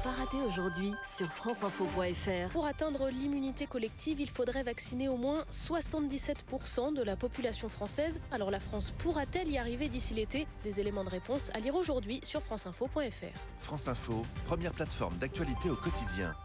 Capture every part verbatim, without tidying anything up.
pas rater aujourd'hui sur france info point f r. Pour atteindre l'immunité collective, il faudrait vacciner au moins soixante-dix-sept pour cent de la population française. Alors la France pourra-t-elle y arriver d'ici l'été ? Des éléments de réponse à lire aujourd'hui sur france info point f r. France Info, première plateforme d'actualité au quotidien.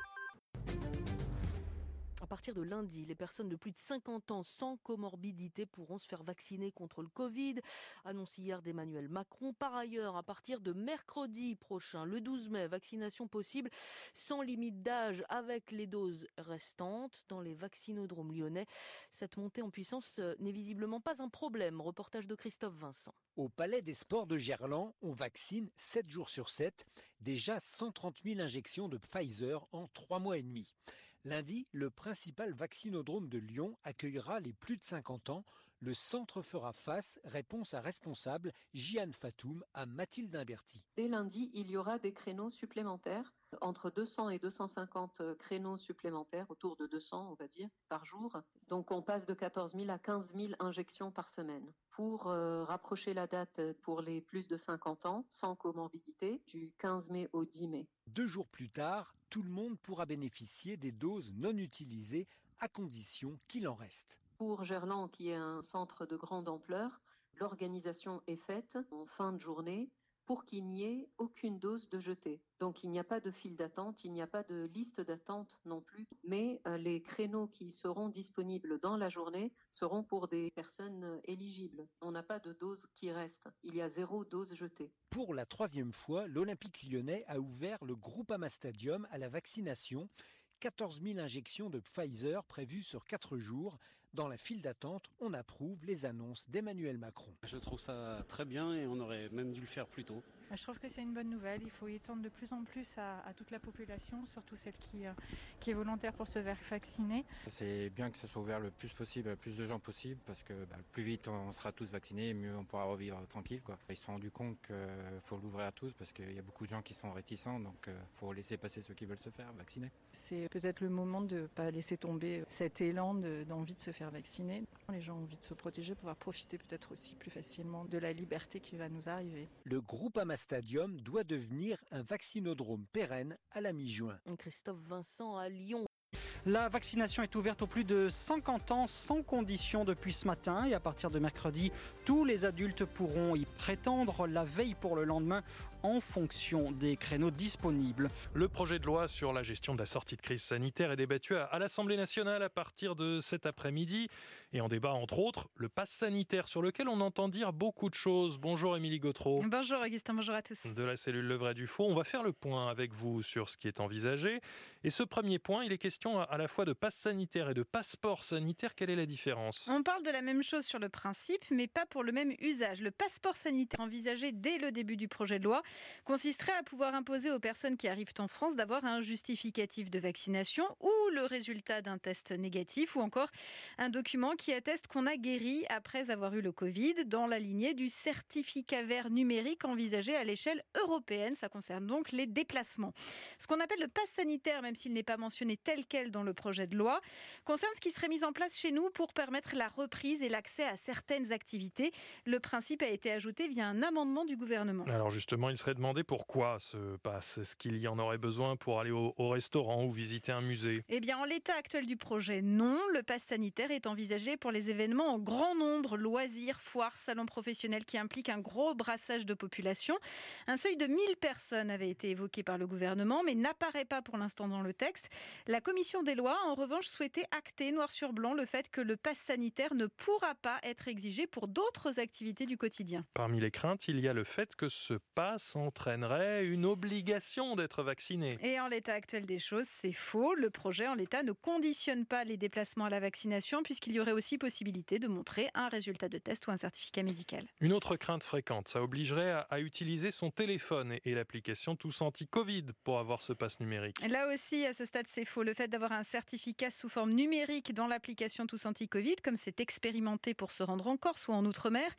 À partir de lundi, les personnes de plus de cinquante ans sans comorbidité pourront se faire vacciner contre le Covid, annonce hier d'Emmanuel Macron. Par ailleurs, à partir de mercredi prochain, le douze mai, vaccination possible sans limite d'âge avec les doses restantes dans les vaccinodromes lyonnais. Cette montée en puissance n'est visiblement pas un problème. Reportage de Christophe Vincent. Au Palais des Sports de Gerland, on vaccine sept jours sur sept, déjà cent trente mille injections de Pfizer en trois mois et demi. Lundi, le principal vaccinodrome de Lyon accueillera les plus de cinquante ans. Le centre fera face, réponse à responsable, Jihan Fatoum à Mathilde Imberti. Dès lundi, il y aura des créneaux supplémentaires, entre deux cents et deux cent cinquante créneaux supplémentaires, autour de deux cents on va dire, par jour. Donc on passe de quatorze mille à quinze mille injections par semaine. Pour euh, rapprocher la date pour les plus de cinquante ans, sans comorbidité, du quinze mai au dix mai. Deux jours plus tard, tout le monde pourra bénéficier des doses non utilisées à condition qu'il en reste. Pour Gerland, qui est un centre de grande ampleur, l'organisation est faite en fin de journée pour qu'il n'y ait aucune dose de jetée. Donc il n'y a pas de file d'attente, il n'y a pas de liste d'attente non plus, mais euh, les créneaux qui seront disponibles dans la journée seront pour des personnes éligibles. On n'a pas de dose qui reste, il y a zéro dose jetée. Pour la troisième fois, l'Olympique lyonnais a ouvert le Groupama Stadium à la vaccination. quatorze mille injections de Pfizer prévues sur quatre jours. Dans la file d'attente, on approuve les annonces d'Emmanuel Macron. Je trouve ça très bien et on aurait même dû le faire plus tôt. Je trouve que c'est une bonne nouvelle. Il faut y étendre de plus en plus à, à toute la population, surtout celle qui, euh, qui est volontaire pour se faire vacciner. C'est bien que ça soit ouvert le plus possible à plus de gens possible parce que bah, plus vite on sera tous vaccinés, mieux on pourra revivre tranquille, quoi. Ils se sont rendus compte qu'il faut l'ouvrir à tous parce qu'il y a beaucoup de gens qui sont réticents, donc il euh, faut laisser passer ceux qui veulent se faire vacciner. C'est peut-être le moment de ne pas laisser tomber cet élan de, d'envie de se faire vacciner. Les gens ont envie de se protéger pour pouvoir profiter peut-être aussi plus facilement de la liberté qui va nous arriver. Le Groupama Stadium doit devenir un vaccinodrome pérenne à la mi-juin. Christophe Vincent à Lyon. La vaccination est ouverte aux plus de cinquante ans sans condition depuis ce matin et à partir de mercredi, tous les adultes pourront y prétendre la veille pour le lendemain en fonction des créneaux disponibles. Le projet de loi sur la gestion de la sortie de crise sanitaire est débattu à l'Assemblée nationale à partir de cet après-midi et en débat entre autres le pass sanitaire sur lequel on entend dire beaucoup de choses. Bonjour Émilie Gautreau. Bonjour Augustin, bonjour à tous. De la cellule Le Vrai du Faux, on va faire le point avec vous sur ce qui est envisagé et ce premier point, il est question à à la fois de passe sanitaire et de passeport sanitaire. Quelle est la différence ? On parle de la même chose sur le principe, mais pas pour le même usage. Le passeport sanitaire envisagé dès le début du projet de loi consisterait à pouvoir imposer aux personnes qui arrivent en France d'avoir un justificatif de vaccination ou le résultat d'un test négatif ou encore un document qui atteste qu'on a guéri après avoir eu le Covid dans la lignée du certificat vert numérique envisagé à l'échelle européenne. Ça concerne donc les déplacements. Ce qu'on appelle le pass sanitaire, même s'il n'est pas mentionné tel quel dans le projet de loi, concerne ce qui serait mis en place chez nous pour permettre la reprise et l'accès à certaines activités. Le principe a été ajouté via un amendement du gouvernement. Alors justement, il serait demandé pourquoi ce pass ? Est-ce qu'il y en aurait besoin pour aller au, au restaurant ou visiter un musée ? Eh bien, en l'état actuel du projet, non. Le pass sanitaire est envisagé pour les événements en grand nombre, loisirs, foires, salons professionnels qui impliquent un gros brassage de population. Un seuil de mille personnes avait été évoqué par le gouvernement, mais n'apparaît pas pour l'instant dans le texte. La commission des lois, en revanche, souhaitait acter noir sur blanc le fait que le pass sanitaire ne pourra pas être exigé pour d'autres activités du quotidien. Parmi les craintes, il y a le fait que ce pass entraînerait une obligation d'être vacciné. Et en l'état actuel des choses, c'est faux. Le projet, en l'état, ne conditionne pas les déplacements à la vaccination puisqu'il y aurait aussi possibilité de montrer un résultat de test ou un certificat médical. Une autre crainte fréquente, ça obligerait à, à utiliser son téléphone et, et l'application Tous Anti-Covid pour avoir ce pass numérique. Là aussi, à ce stade, c'est faux. Le fait d'avoir un certificat sous forme numérique dans l'application Tous Anti-Covid, comme c'est expérimenté pour se rendre en Corse ou en Outre-mer,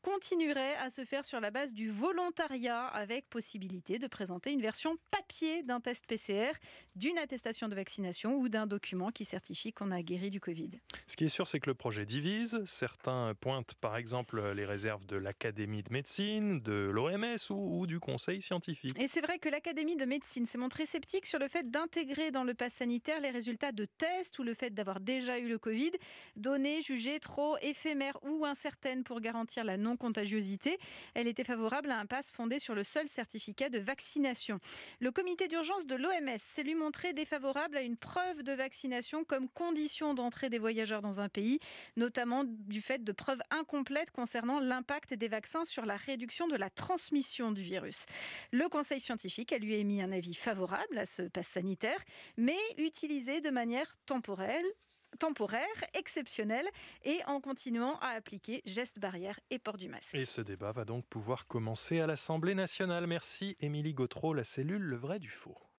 continuerait à se faire sur la base du volontariat, avec possibilité de présenter une version papier d'un test P C R, d'une attestation de vaccination ou d'un document qui certifie qu'on a guéri du Covid. Ce qui est sûr, c'est que le projet divise. Certains pointent par exemple les réserves de l'Académie de médecine, de l'O M S ou, ou du Conseil scientifique. Et c'est vrai que l'Académie de médecine s'est montrée sceptique sur le fait d'intégrer dans le pass sanitaire les résultats de tests ou le fait d'avoir déjà eu le Covid, données jugées trop éphémères ou incertaines pour garantir la non-contagiosité. Elle était favorable à un pass fondé sur le seul certificat de vaccination. Le comité d'urgence de l'O M S s'est lui montré défavorable à une preuve de vaccination comme condition d'entrée des voyageurs dans un pays, notamment du fait de preuves incomplètes concernant l'impact des vaccins sur la réduction de la transmission du virus. Le Conseil scientifique a lui émis un avis favorable à ce pass sanitaire, mais utilisé de manière temporelle, temporaire, exceptionnelle et en continuant à appliquer gestes barrières et port du masque. Et ce débat va donc pouvoir commencer à l'Assemblée nationale. Merci Émilie Gautreau, la cellule Le Vrai du Faux.